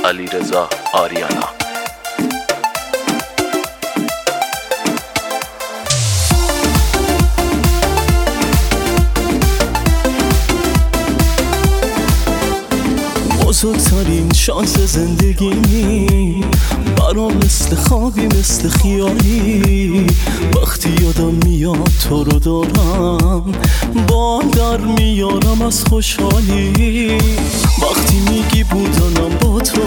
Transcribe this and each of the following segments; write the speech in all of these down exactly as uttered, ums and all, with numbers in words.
علیرضا آریانا. بزرگترین شانس زندگیمی برام مثل خوابی مثل خیالی، وقتی یادم میاد تو رو دارم بال در میارم از خوشحالی. وقتی میگی بودنم با تو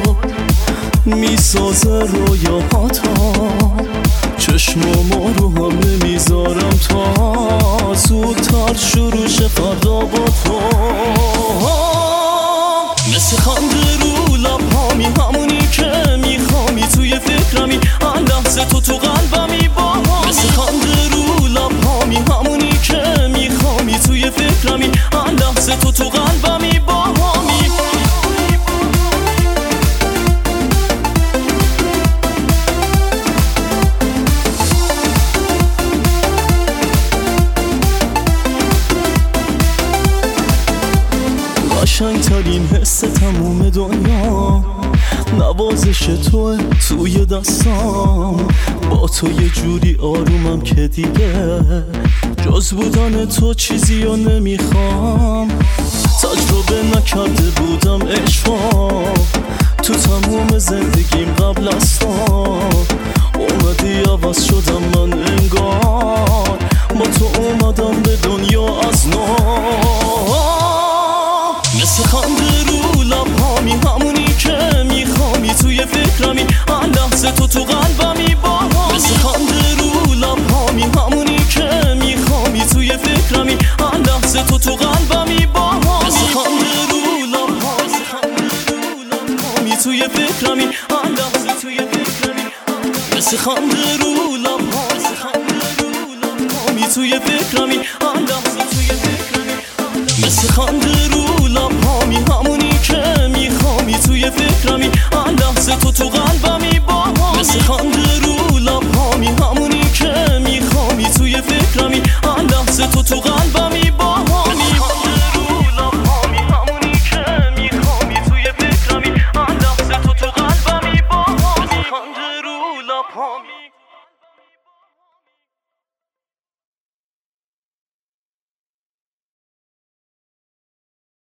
میسازه رویاهاتم، چشمامو رو هم نمیذارم تا زودتر شروع شه فردا با تو. مثل خنده رو لبهامی، همونی که میخوامی، توی فکرمی هر لحظه تو تو قلبمی با همی. مثل خنده رو لبهامی، همونی که میخوامی، توی فکرمی هر لحظه تو تو قلبمی با همی. قشنگترین حس تموم دنیا نوازش توه توی دستام، با تو یه جوری آرومم که دیگه جز بودن تو چیزی رو نمیخوام. تجربه نکرده بودم عشقا تو تموم زندگیم قبل از تو، اومدی عوض شدم من انگار، با تو اومدم به دنیا از نو. مثل خنده رو لبهامی، همونی که میخوامی، توی فکرمی هر لحظه تو تو قلبمی با همی. مثل خنده رو لبهامی، همونی که میخوامی، توی فکرمی هر لحظه تو تو قلبمی با همی. مثل خنده رو لبهامی، توی فکرمی هر لحظه توی فکرمی. مثل خنده رو لبهامی، توی فکرمی هر لحظه توی فکرمی. مثل خنده رو لبهامی، همونی که میخوامی، توی فکرمی هر لحظه تو تو